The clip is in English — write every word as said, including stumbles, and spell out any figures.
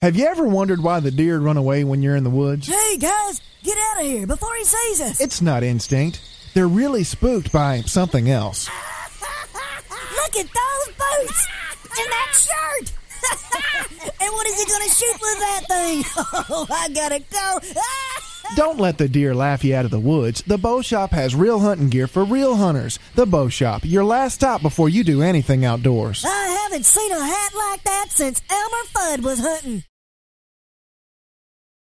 Have you ever wondered why the deer run away when you're in the woods? Hey, guys, get out of here before he sees us. It's not instinct. They're really spooked by something else. Look at those boots and that shirt. And what is he going to shoot with that thing? Oh, I gotta go. Don't let the deer laugh you out of the woods. The Bow Shop has real hunting gear for real hunters. The Bow Shop, your last stop before you do anything outdoors. I haven't seen a hat like that since Elmer Fudd was hunting.